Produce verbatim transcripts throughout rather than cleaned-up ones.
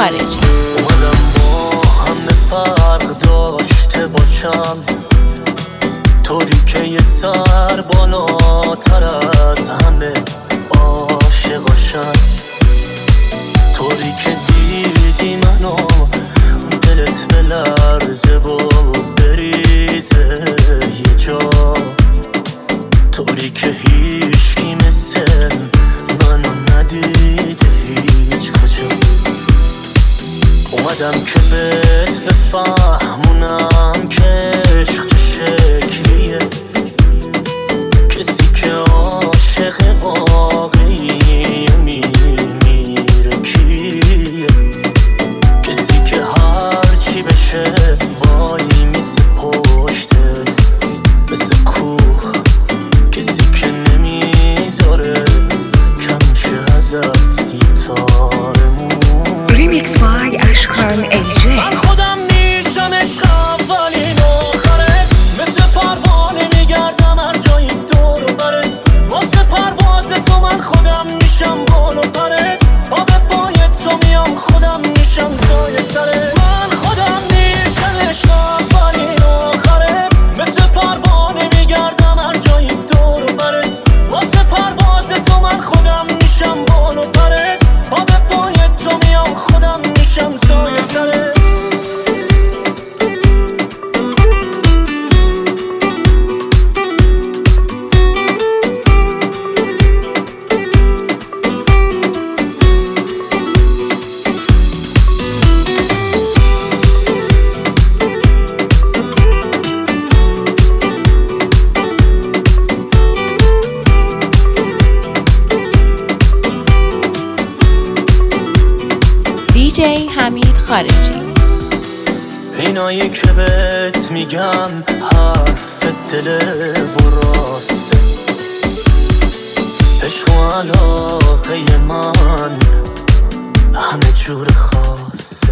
خارجی. اومدم با همه فرق داشته باشم، طوری که یه سر بالاتر از همه عاشقاشم، طوری که دیدی منو دلت بلرزه و بریزه یه جا، طوری که هیچکی مثل منو ندیده هیچ کجا. اومدم که بهت بفهمونم که عشق چه شکلیه، کسی که عاشق واقعی میمیره کیه، کسی که هرچی بشه وای میسه پشتت مثل کوه، کسی که نمیذاره کم شه ازت گیتارمون. ریمیکس بای اشکان ای جی. من خودم میشم عشق اولین آخرت، مثل پروانه میگردم هر جایی دور و برت، واسه پرواز تو من خودم میشم بال و پرت، آب پای تو میام خودم میشم سایه سرت. من خودم میشم عشق اولین آخرت، مثل پروانه میگردم هر جایی دور و برت، واسه پرواز تو من خودم میشم بال و پرت، آب پای تو میام خودم میشم سایه سرت. دی جی حمید خارجی. اینایی که بهت میگم حرف دل و راسته، عشق و علاقه من همه جور خاصه،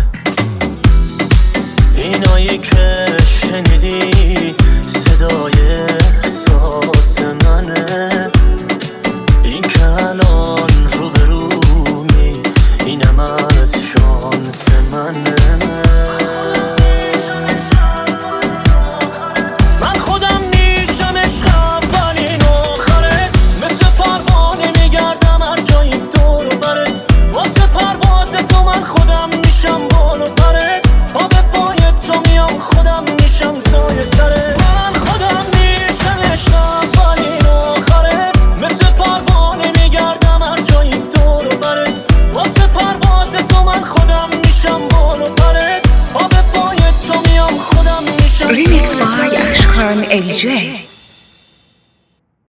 اینایی که شنیدی صدای احساس منه، این که الان روبرومی اینم از شانس منه. من خودم میشم عشق اولین آخرت، مثل پروانه میگردم هر جایی دور و برت، واسه پرواز تو من خودم میشم بال و پرت، آب پای تو میام خودم میشم سایه سرت. من خودم میشم عشق اولین آخرت، مثل پروانه میگردم هر جایی دور و برت، واسه پرواز تو من خودم میشم بال و پرت، آب پای تو میام خودم میشم. ریمیکس بای اشکان ای جی.